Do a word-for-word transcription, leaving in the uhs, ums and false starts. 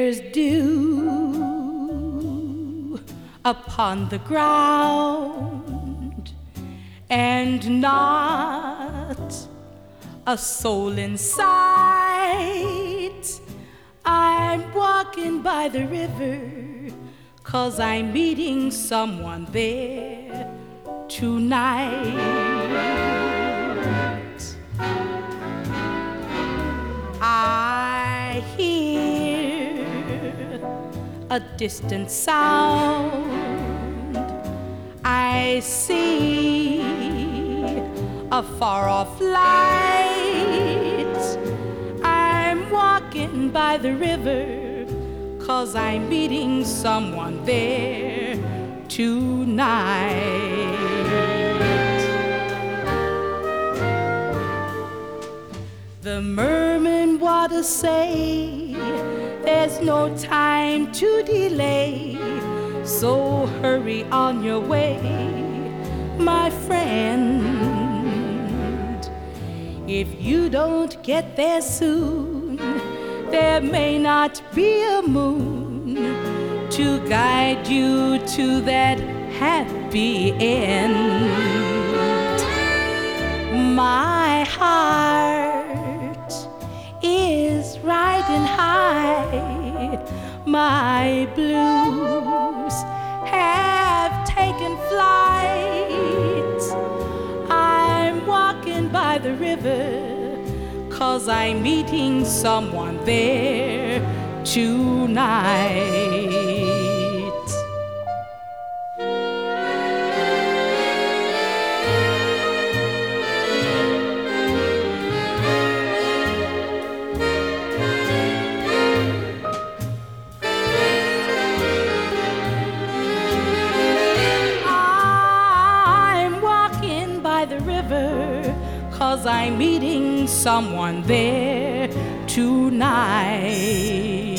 There's dew upon the ground, and not a soul in sight. I'm walking by the river, 'cause I'm meeting someone there tonight. I hear a distant sound. I see a far-off light. I'm walking by the river, 'cause I'm meeting someone there tonight. The merman waters say there's no time to delay, so hurry on your way, my friend. If you don't get there soon, there may not be a moon to guide you to that happy end. My heart is riding high, my blues have taken flight. I'm walking by the river, 'cause I'm meeting someone there tonight. I'm walking by the river, 'cause I'm meeting someone there tonight.